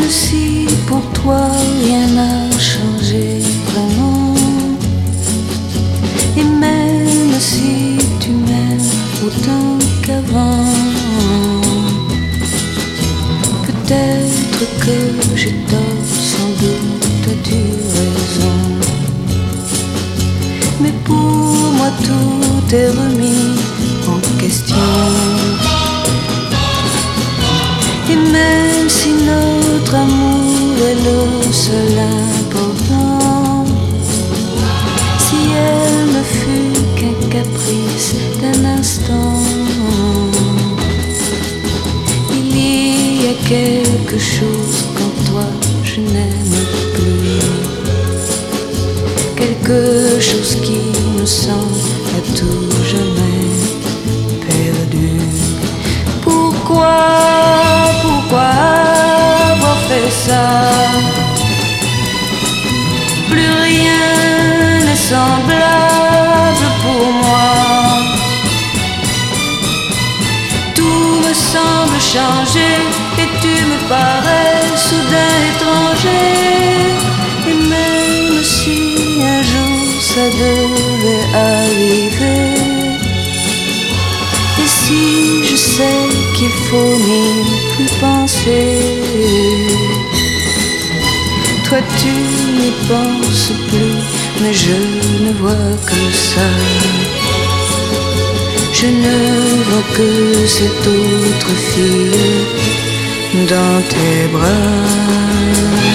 si pour toi rien n'a changé vraiment, et même si tu m'aimes autant qu'avant, peut-être que j'ai tort, sans doute as-tu raison. Mais pour moi tout est remis en question. Et même si notre amour est le seul important, si elle ne fut qu'un caprice d'un instant, il y a quelque chose qu'en toi je n'aime plus, quelque chose qui me semble à tout jamais perdu. Pourquoi avoir fait ça? Plus rien n'est semblable pour moi. Tout me semble changer et tu me parais soudain étranger. Et même si un jour ça devait arriver, et si je sais qu'il faut n'y plus penser, toi tu n'y penses plus, mais je ne vois que ça. Je ne vois que cette autre fille dans tes bras.